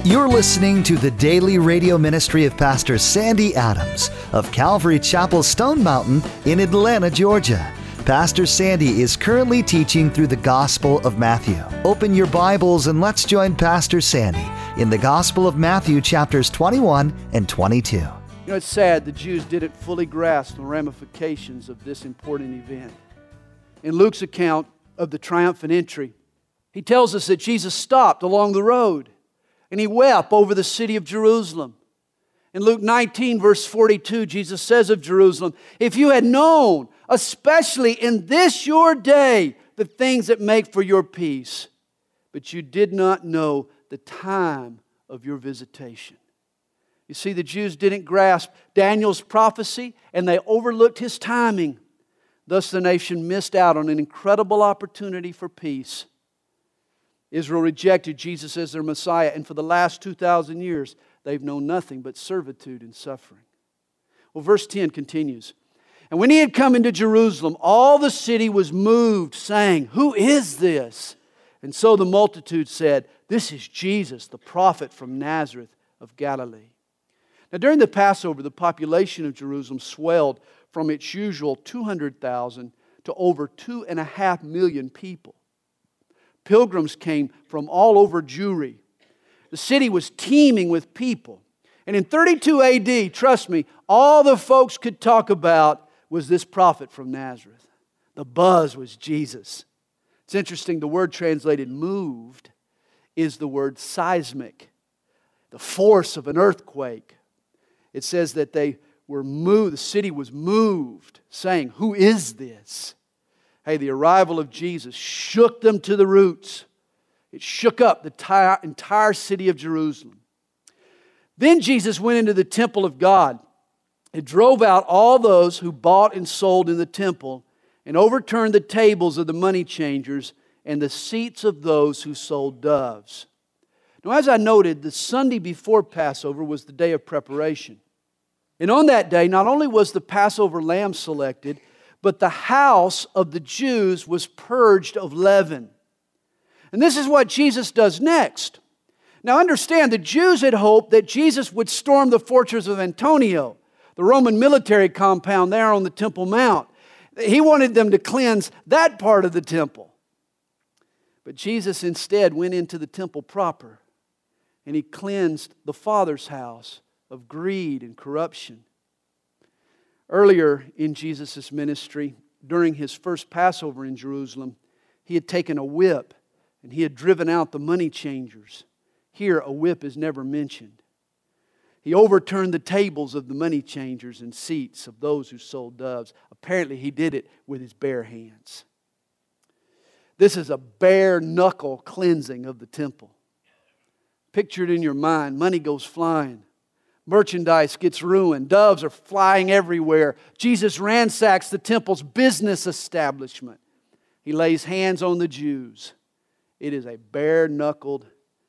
You're listening to the daily radio ministry of Pastor Sandy Adams of Calvary Chapel Stone Mountain in Atlanta, Georgia. Pastor Sandy is currently teaching through the Gospel of Matthew. Open your Bibles and let's join Pastor Sandy in the Gospel of Matthew chapters 21 and 22. You know, it's sad the Jews didn't fully grasp the ramifications of this important event. In Luke's account of the triumphant entry, he tells us that Jesus stopped along the road and He wept over the city of Jerusalem. In Luke 19, verse 42, Jesus says of Jerusalem, "If you had known, especially in this your day, the things that make for your peace, but you did not know the time of your visitation." You see, the Jews didn't grasp Daniel's prophecy and they overlooked his timing. Thus the nation missed out on an incredible opportunity for peace. Israel rejected Jesus as their Messiah, and for the last 2,000 years, they've known nothing but servitude and suffering. Well, verse 10 continues. "And when He had come into Jerusalem, all the city was moved, saying, 'Who is this?' And so the multitude said, 'This is Jesus, the prophet from Nazareth of Galilee.'" Now, during the Passover, the population of Jerusalem swelled from its usual 200,000 to over 2.5 million people. Pilgrims came from all over Jewry. The city was teeming with people. And in 32 AD, trust me, all the folks could talk about was this prophet from Nazareth. The buzz was Jesus. It's interesting, the word translated moved is the word seismic, the force of an earthquake. It says that they were moved, the city was moved, saying, "Who is this?" Hey, the arrival of Jesus shook them to the roots. It shook up the entire city of Jerusalem. Then Jesus went into the temple of God and drove out all those who bought and sold in the temple and overturned the tables of the money changers and the seats of those who sold doves. Now, as I noted, the Sunday before Passover was the day of preparation. And on that day, not only was the Passover lamb selected, but the house of the Jews was purged of leaven. And this is what Jesus does next. Now understand, the Jews had hoped that Jesus would storm the fortress of Antonia, the Roman military compound there on the Temple Mount. He wanted them to cleanse that part of the temple. But Jesus instead went into the temple proper, and He cleansed the Father's house of greed and corruption. Earlier in Jesus' ministry, during His first Passover in Jerusalem, He had taken a whip and He had driven out the money changers. Here, a whip is never mentioned. He overturned the tables of the money changers and seats of those who sold doves. Apparently, He did it with His bare hands. This is a bare knuckle cleansing of the temple. Picture it in your mind. Money goes flying. Merchandise gets ruined. Doves are flying everywhere. Jesus ransacks the temple's business establishment. He lays hands on the Jews. It is a bare-knuckled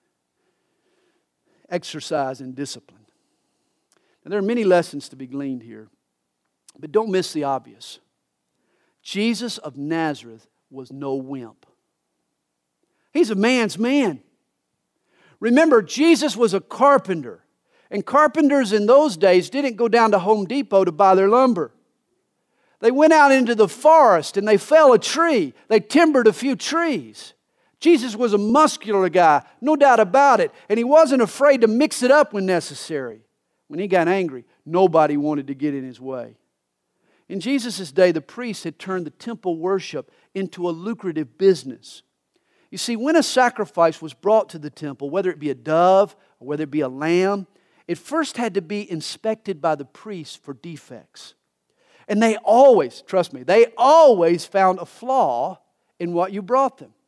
exercise in discipline. Now, there are many lessons to be gleaned here, but don't miss the obvious. Jesus of Nazareth was no wimp. He's a man's man. Remember, Jesus was a carpenter. And carpenters in those days didn't go down to Home Depot to buy their lumber. They went out into the forest and they fell a tree. They timbered a few trees. Jesus was a muscular guy, no doubt about it. And He wasn't afraid to mix it up when necessary. When He got angry, nobody wanted to get in His way. In Jesus' day, the priests had turned the temple worship into a lucrative business. You see, when a sacrifice was brought to the temple, whether it be a dove or whether it be a lamb, it first had to be inspected by the priests for defects. And they always, trust me, they always found a flaw in what you brought them.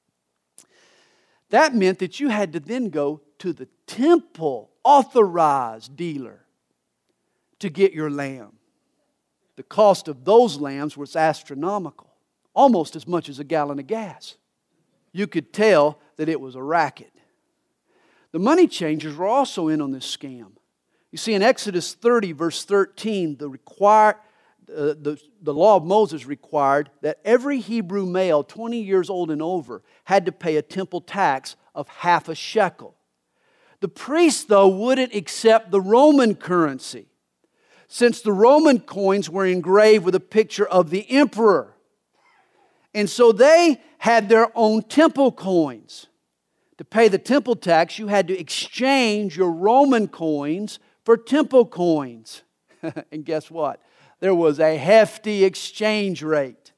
That meant that you had to then go to the temple authorized dealer to get your lamb. The cost of those lambs was astronomical, almost as much as a gallon of gas. You could tell that it was a racket. The money changers were also in on this scam. You see, in Exodus 30, verse 13, the law of Moses required that every Hebrew male 20 years old and over had to pay a temple tax of half a shekel. The priests, though, wouldn't accept the Roman currency, since the Roman coins were engraved with a picture of the emperor. And so they had their own temple coins. To pay the temple tax, you had to exchange your Roman coins for temple coins. And guess what? There was a hefty exchange rate.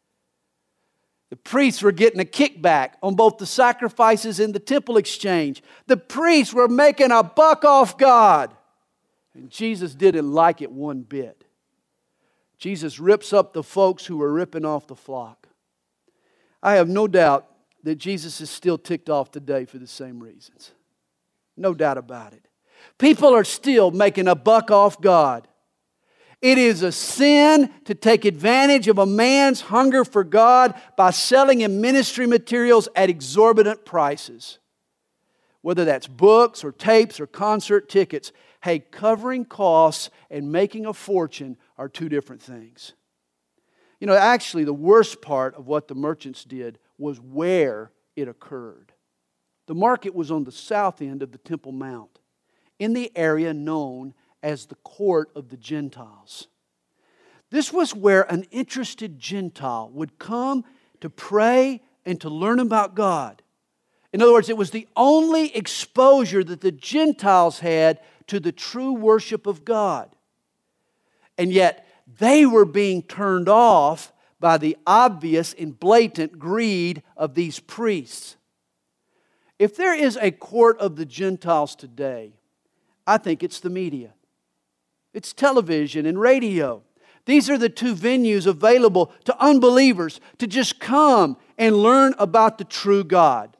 The priests were getting a kickback on both the sacrifices and the temple exchange. The priests were making a buck off God. And Jesus didn't like it one bit. Jesus rips up the folks who were ripping off the flock. I have no doubt that Jesus is still ticked off today for the same reasons. No doubt about it. People are still making a buck off God. It is a sin to take advantage of a man's hunger for God by selling him ministry materials at exorbitant prices. Whether that's books or tapes or concert tickets. Hey, covering costs and making a fortune are two different things. You know, actually the worst part of what the merchants did was where it occurred. The market was on the south end of the Temple Mount, in the area known as the court of the Gentiles. This was where an interested Gentile would come to pray and to learn about God. In other words, it was the only exposure that the Gentiles had to the true worship of God. And yet, they were being turned off by the obvious and blatant greed of these priests. If there is a court of the Gentiles today, I think it's the media. It's television and radio. These are the two venues available to unbelievers to just come and learn about the true God.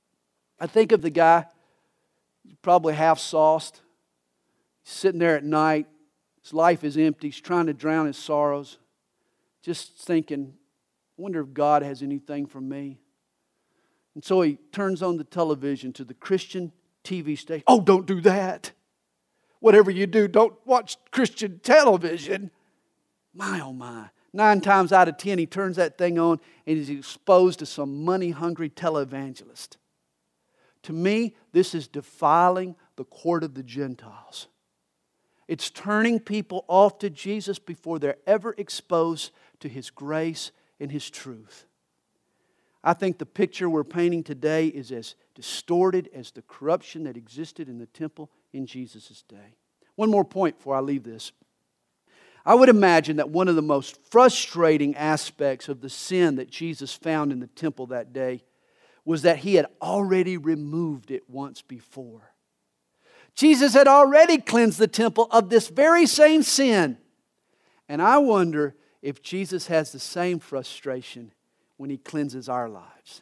I think of the guy, probably half sauced, sitting there at night. His life is empty. He's trying to drown his sorrows. Just thinking, I wonder if God has anything for me. And so he turns on the television to the Christian TV station. Oh, don't do that. Whatever you do, don't watch Christian television. My, oh my. 9 times out of 10, he turns that thing on and he's exposed to some money-hungry televangelist. To me, this is defiling the court of the Gentiles. It's turning people off to Jesus before they're ever exposed to His grace and His truth. I think the picture we're painting today is as distorted as the corruption that existed in the temple in Jesus' day. One more point before I leave this. I would imagine that one of the most frustrating aspects of the sin that Jesus found in the temple that day was that He had already removed it once before. Jesus had already cleansed the temple of this very same sin. And I wonder if Jesus has the same frustration when He cleanses our lives.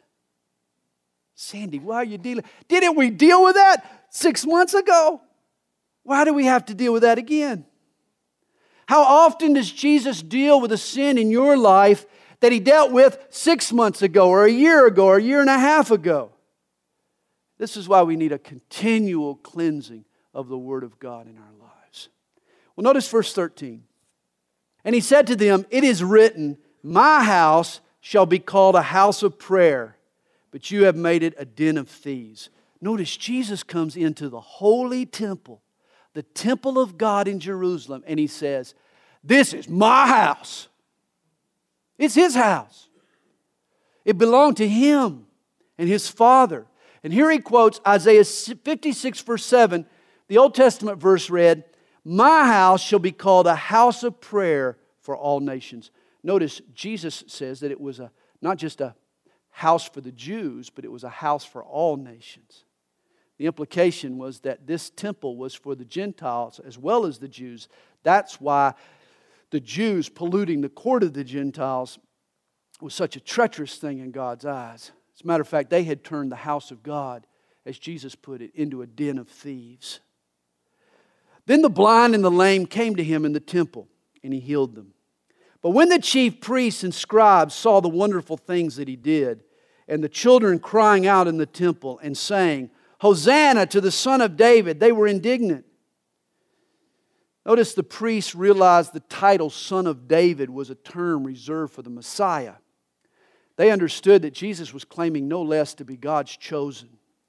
Sandy, why are you dealing? Didn't we deal with that 6 months ago? Why do we have to deal with that again? How often does Jesus deal with a sin in your life that He dealt with 6 months ago or a year ago or a year and a half ago? This is why we need a continual cleansing of the Word of God in our lives. Well, notice verse 13. And He said to them, "It is written, my house shall be called a house of prayer, but you have made it a den of thieves." Notice Jesus comes into the holy temple, the temple of God in Jerusalem, and He says, "This is my house." It's His house. It belonged to Him and His Father. And here He quotes Isaiah 56 verse 7. The Old Testament verse read, "My house shall be called a house of prayer for all nations." Notice Jesus says that it was not just a house for the Jews, but it was a house for all nations. The implication was that this temple was for the Gentiles as well as the Jews. That's why the Jews polluting the court of the Gentiles was such a treacherous thing in God's eyes. As a matter of fact, they had turned the house of God, as Jesus put it, into a den of thieves. Then the blind and the lame came to Him in the temple, and He healed them. But when the chief priests and scribes saw the wonderful things that He did, and the children crying out in the temple and saying, "Hosanna to the Son of David," they were indignant. Notice the priests realized the title Son of David was a term reserved for the Messiah. They understood that Jesus was claiming no less to be God's chosen.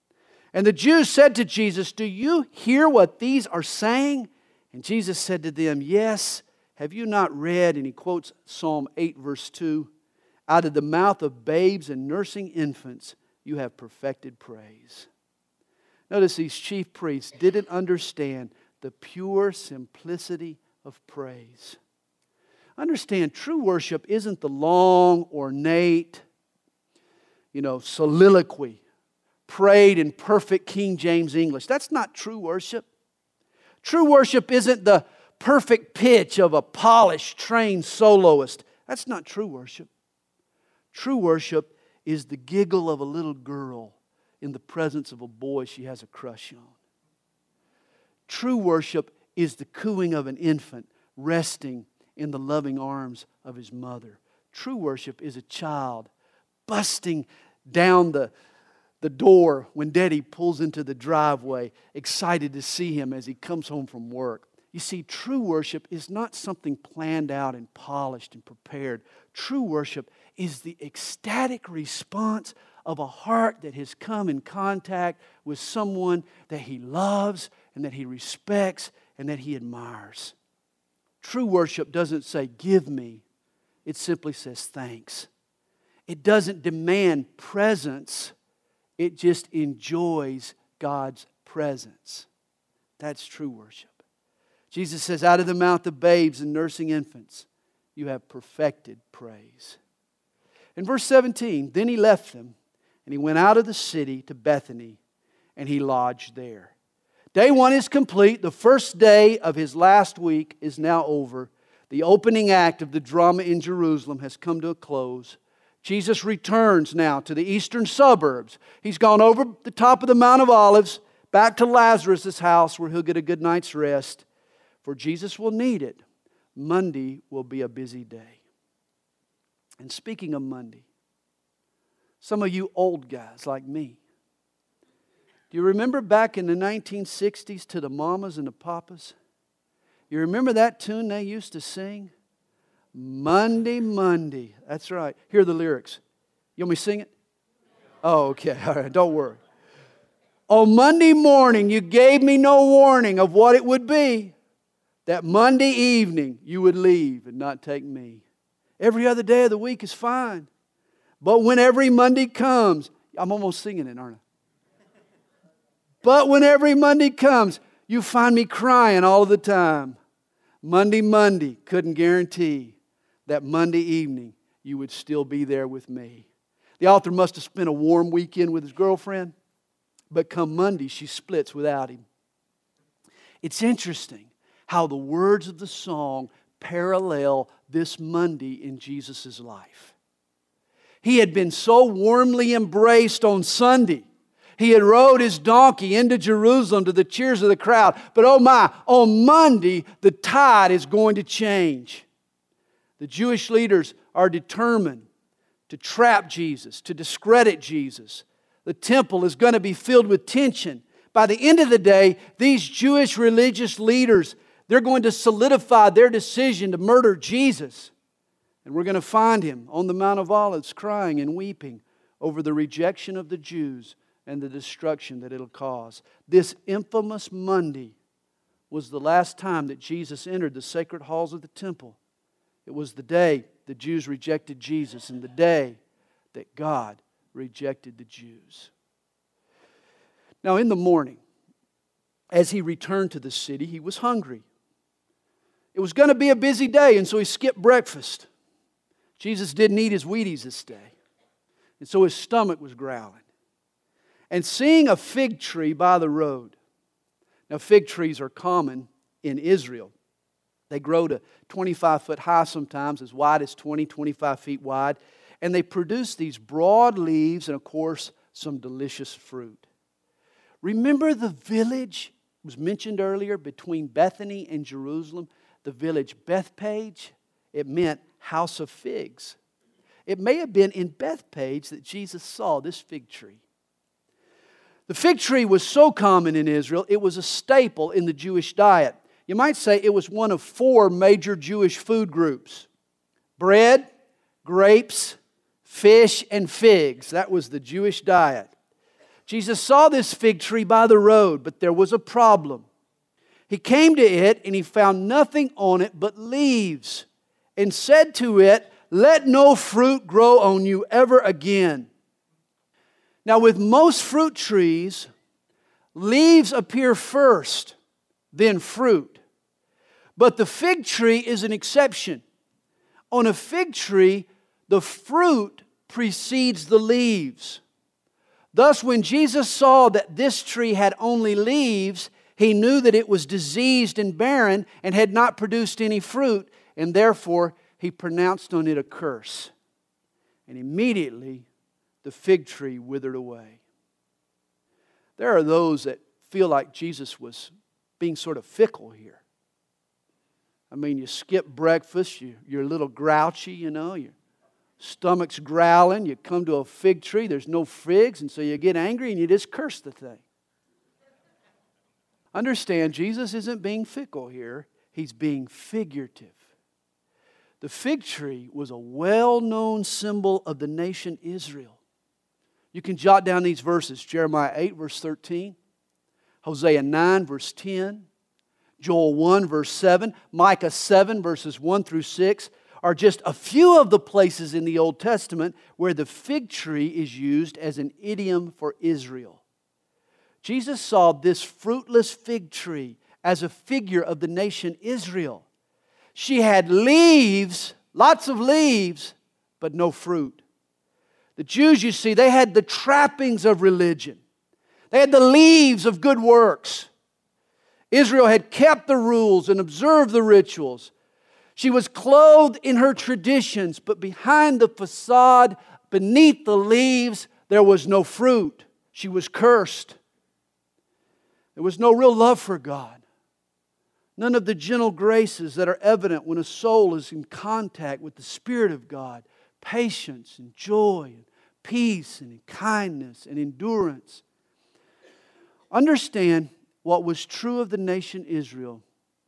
And the Jews said to Jesus, "Do you hear what these are saying?" And Jesus said to them, "Yes, have you not read?" And he quotes Psalm 8, verse 2, "Out of the mouth of babes and nursing infants, you have perfected praise." Notice these chief priests didn't understand the pure simplicity of praise. Understand, true worship isn't the long, ornate, soliloquy prayed in perfect King James English. That's not true worship. True worship isn't the perfect pitch of a polished, trained soloist. That's not true worship. True worship is the giggle of a little girl in the presence of a boy she has a crush on. True worship is the cooing of an infant resting in the loving arms of his mother. True worship is a child busting down the door when Daddy pulls into the driveway, excited to see him as he comes home from work. You see, true worship is not something planned out and polished and prepared. True worship is the ecstatic response of a heart that has come in contact with someone that he loves and that he respects and that he admires. True worship doesn't say, "Give me." It simply says, "Thanks." It doesn't demand presence. It just enjoys God's presence. That's true worship. Jesus says, "Out of the mouth of babes and nursing infants, you have perfected praise." In verse 17, then he left them, and he went out of the city to Bethany, and he lodged there. Day one is complete. The first day of his last week is now over. The opening act of the drama in Jerusalem has come to a close. Jesus returns now to the eastern suburbs. He's gone over the top of the Mount of Olives, back to Lazarus' house where he'll get a good night's rest. For Jesus will need it. Monday will be a busy day. And speaking of Monday, some of you old guys like me, do you remember back in the 1960s to the mamas and the papas? You remember that tune they used to sing? Monday, Monday. That's right. Hear the lyrics. You want me to sing it? Oh, okay. All right. Don't worry. On Monday morning, you gave me no warning of what it would be. That Monday evening, you would leave and not take me. Every other day of the week is fine. But when every Monday comes, I'm almost singing it, aren't I? But when every Monday comes, you find me crying all the time. Monday, couldn't guarantee that Monday evening you would still be there with me. The author must have spent a warm weekend with his girlfriend, but come Monday, she splits without him. It's interesting how the words of the song parallel this Monday in Jesus' life. He had been so warmly embraced on Sunday. He had rode his donkey into Jerusalem to the cheers of the crowd. But oh my, on Monday, the tide is going to change. The Jewish leaders are determined to trap Jesus, to discredit Jesus. The temple is going to be filled with tension. By the end of the day, these Jewish religious leaders, they're going to solidify their decision to murder Jesus. And we're going to find him on the Mount of Olives crying and weeping over the rejection of the Jews and the destruction that it'll cause. This infamous Monday was the last time that Jesus entered the sacred halls of the temple. It was the day the Jews rejected Jesus and the day that God rejected the Jews. Now in the morning, as he returned to the city, he was hungry. It was going to be a busy day, and so he skipped breakfast. Jesus didn't eat his Wheaties this day, and so his stomach was growling. And seeing a fig tree by the road. Now fig trees are common in Israel. They grow to 25 foot high sometimes, as wide as 20, 25 feet wide. And they produce these broad leaves and, of course, some delicious fruit. Remember the village was mentioned earlier between Bethany and Jerusalem? The village Bethpage? It meant house of figs. It may have been in Bethpage that Jesus saw this fig tree. The fig tree was so common in Israel, it was a staple in the Jewish diet. You might say it was one of 4 major Jewish food groups. Bread, grapes, fish, and figs. That was the Jewish diet. Jesus saw this fig tree by the road, but there was a problem. He came to it, and He found nothing on it but leaves, and said to it, "Let no fruit grow on you ever again." Now, with most fruit trees, leaves appear first, then fruit. But the fig tree is an exception. On a fig tree, the fruit precedes the leaves. Thus, when Jesus saw that this tree had only leaves, He knew that it was diseased and barren and had not produced any fruit, and therefore He pronounced on it a curse. And immediately the fig tree withered away. There are those that feel like Jesus was being sort of fickle here. I mean, you skip breakfast, you're a little grouchy, your stomach's growling, you come to a fig tree, there's no figs, and so you get angry and you just curse the thing. Understand, Jesus isn't being fickle here, He's being figurative. The fig tree was a well-known symbol of the nation Israel. You can jot down these verses: Jeremiah 8, verse 13, Hosea 9, verse 10, Joel 1, verse 7, Micah 7, verses 1 through 6, are just a few of the places in the Old Testament where the fig tree is used as an idiom for Israel. Jesus saw this fruitless fig tree as a figure of the nation Israel. She had leaves, lots of leaves, but no fruit. The Jews, you see, they had the trappings of religion. They had the leaves of good works. Israel had kept the rules and observed the rituals. She was clothed in her traditions, but behind the facade, beneath the leaves, there was no fruit. She was cursed. There was no real love for God. None of the gentle graces that are evident when a soul is in contact with the Spirit of God. Patience and joy and peace and kindness and endurance. Understand, what was true of the nation Israel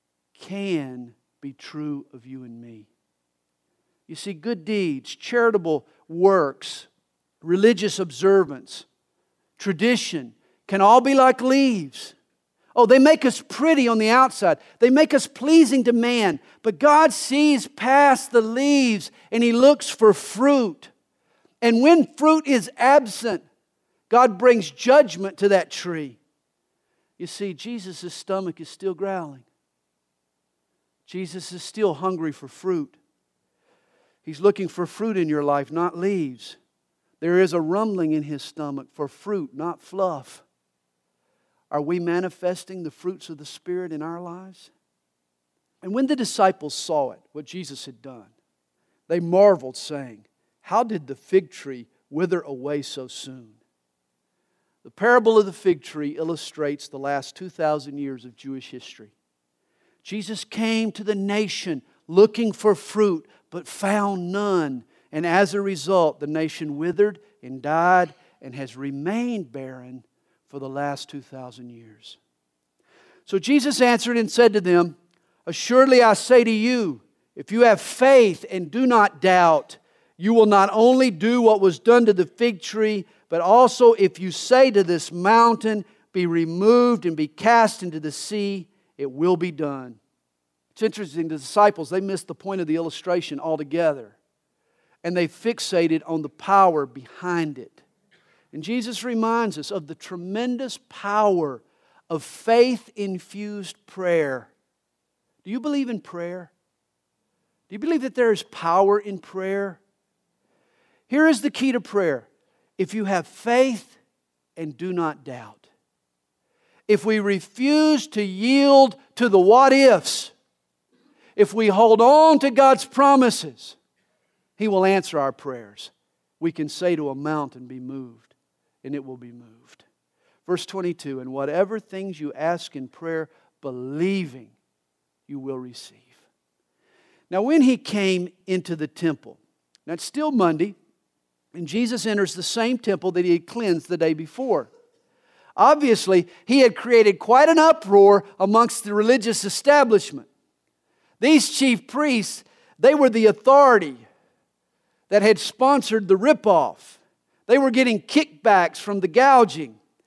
can be true of you and me. You see, good deeds, charitable works, religious observance, tradition can all be like leaves. Oh, they make us pretty on the outside. They make us pleasing to man. But God sees past the leaves and He looks for fruit. And when fruit is absent, God brings judgment to that tree. You see, Jesus' stomach is still growling. Jesus is still hungry for fruit. He's looking for fruit in your life, not leaves. There is a rumbling in His stomach for fruit, not fluff. Are we manifesting the fruits of the Spirit in our lives? And when the disciples saw it, what Jesus had done, they marveled, saying, "How did the fig tree wither away so soon?" The parable of the fig tree illustrates the last 2,000 years of Jewish history. Jesus came to the nation looking for fruit, but found none. And as a result, the nation withered and died and has remained barren for the last 2,000 years. So Jesus answered and said to them, "Assuredly I say to you, if you have faith and do not doubt, you will not only do what was done to the fig tree, but also if you say to this mountain, be removed and be cast into the sea, it will be done." It's interesting, the disciples, they missed the point of the illustration altogether. And they fixated on the power behind it. And Jesus reminds us of the tremendous power of faith-infused prayer. Do you believe in prayer? Do you believe that there is power in prayer? Here is the key to prayer. If you have faith and do not doubt. If we refuse to yield to the what-ifs, if we hold on to God's promises, He will answer our prayers. We can say to a mountain, be moved, and it will be moved. Verse 22, and whatever things you ask in prayer, believing, you will receive. Now when He came into the temple, now it's still Monday, and Jesus enters the same temple that He had cleansed the day before. Obviously, He had created quite an uproar amongst the religious establishment. These chief priests, they were the authority that had sponsored the ripoff. They were getting kickbacks from the gouging.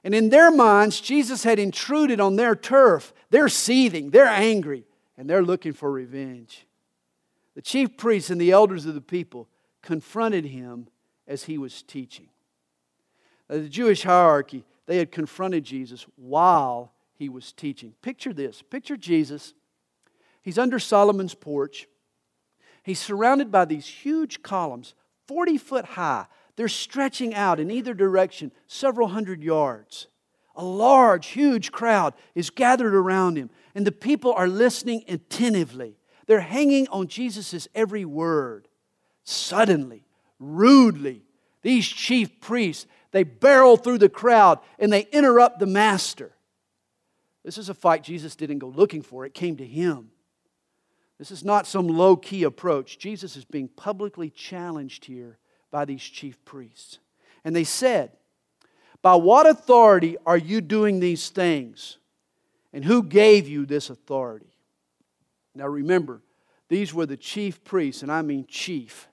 And in their minds, Jesus had intruded on their turf. They're seething, they're angry, and they're looking for revenge. The chief priests and the elders of the people confronted him as he was teaching. Now, the Jewish hierarchy, they had confronted Jesus while he was teaching. Picture this. Picture Jesus. He's under Solomon's porch. He's surrounded by these huge columns, 40 foot high. They're stretching out in either direction, several hundred yards. A large, huge crowd is gathered around him, and the people are listening attentively. They're hanging on Jesus' every word. Suddenly, rudely, these chief priests, they barrel through the crowd and they interrupt the master. This is a fight Jesus didn't go looking for. It came to him. This is not some low-key approach. Jesus is being publicly challenged here by these chief priests. And they said, "By what authority are you doing these things? And who gave you this authority?" Now remember, these were the chief priests, and I mean chief.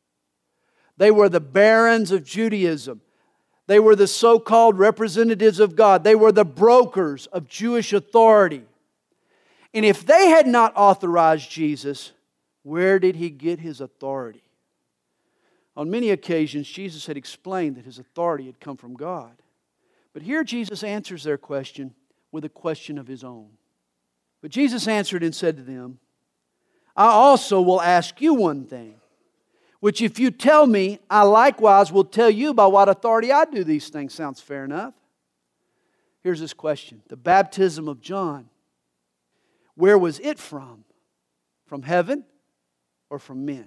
They were the barons of Judaism. They were the so-called representatives of God. They were the brokers of Jewish authority. And if they had not authorized Jesus, where did He get His authority? On many occasions, Jesus had explained that His authority had come from God. But here Jesus answers their question with a question of His own. But Jesus answered and said to them, "I also will ask you one thing, which if you tell me, I likewise will tell you by what authority I do these things." Sounds fair enough. Here's this question. The baptism of John, where was it from? From heaven or from men?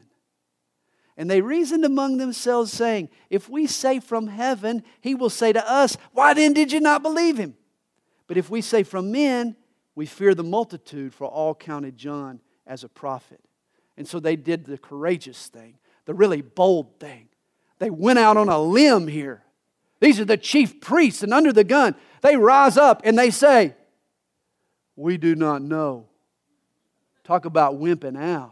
And they reasoned among themselves, saying, "If we say from heaven, He will say to us, 'Why then did you not believe Him?' But if we say from men, we fear the multitude, for all counted John as a prophet." And so they did the courageous thing, the really bold thing. They went out on a limb here. These are the chief priests, and under the gun, they rise up and they say, "We do not know." Talk about wimping out.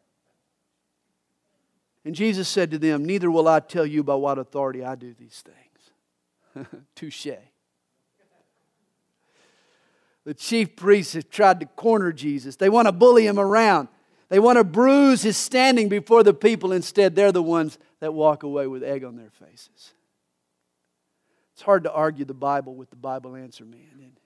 And Jesus said to them, "Neither will I tell you by what authority I do these things." Touché. The chief priests have tried to corner Jesus. They want to bully Him around. They want to bruise His standing before the people. Instead, they're the ones that walk away with egg on their faces. It's hard to argue the Bible with the Bible answer man, isn't it?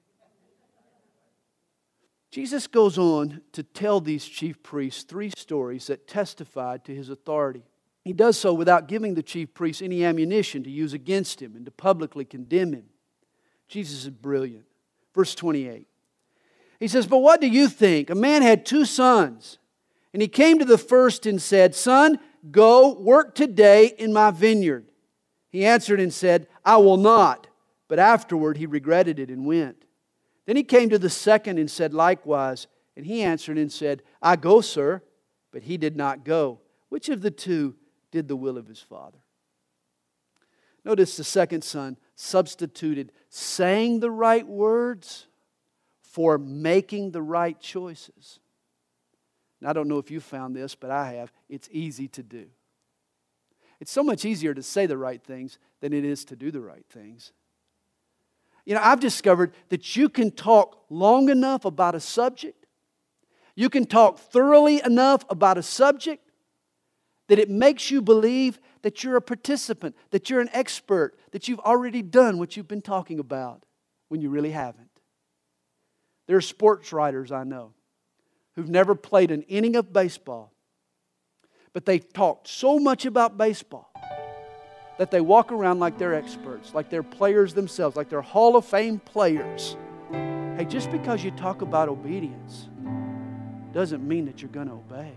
Jesus goes on to tell these chief priests 3 stories that testified to His authority. He does so without giving the chief priests any ammunition to use against Him and to publicly condemn Him. Jesus is brilliant. Verse 28. He says, "But what do you think? A man had 2 sons. And he came to the first and said, 'Son, go work today in my vineyard.' He answered and said, 'I will not.' But afterward he regretted it and went. Then he came to the second and said likewise. And he answered and said, 'I go, sir.' But he did not go. Which of the 2 did the will of his father?" Notice the second son substituted saying the right words for making the right choices. Now, I don't know if you found this, but I have. It's easy to do. It's so much easier to say the right things than it is to do the right things. You know, I've discovered that you can talk long enough about a subject, you can talk thoroughly enough about a subject, that it makes you believe that you're a participant, that you're an expert, that you've already done what you've been talking about when you really haven't. There are sports writers I know who've never played an inning of baseball, but they've talked so much about baseball that they walk around like they're experts, like they're players themselves, like they're Hall of Fame players. Hey, just because you talk about obedience doesn't mean that you're going to obey.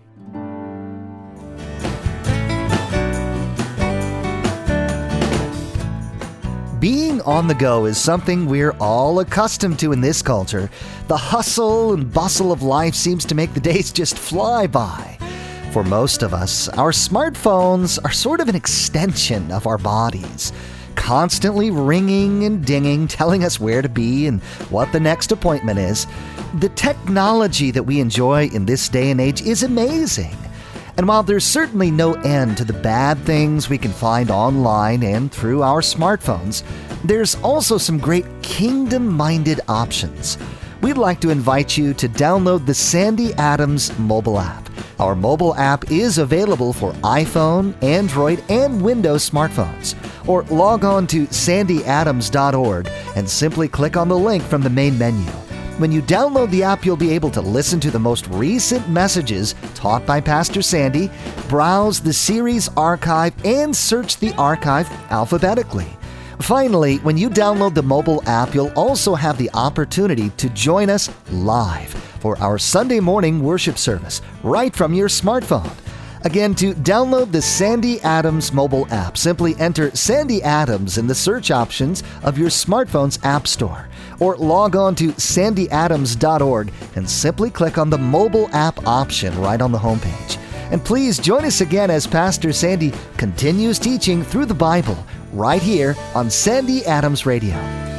Being on the go is something we're all accustomed to in this culture. The hustle and bustle of life seems to make the days just fly by. For most of us, our smartphones are sort of an extension of our bodies, constantly ringing and dinging, telling us where to be and what the next appointment is. The technology that we enjoy in this day and age is amazing. And while there's certainly no end to the bad things we can find online and through our smartphones, There's also some great kingdom-minded options. We'd like to invite you to download the Sandy Adams mobile app. Our mobile app is available for iPhone, Android, and Windows smartphones. Or log on to sandyadams.org and simply click on the link from the main menu. When you download the app, you'll be able to listen to the most recent messages taught by Pastor Sandy, browse the series archive, and search the archive alphabetically. Finally, when you download the mobile app, you'll also have the opportunity to join us live for our Sunday morning worship service right from your smartphone. Again, to download the Sandy Adams mobile app, simply enter Sandy Adams in the search options of your smartphone's app store, or log on to sandyadams.org and simply click on the mobile app option right on the homepage. And please join us again as Pastor Sandy continues teaching through the Bible right here on Sandy Adams Radio.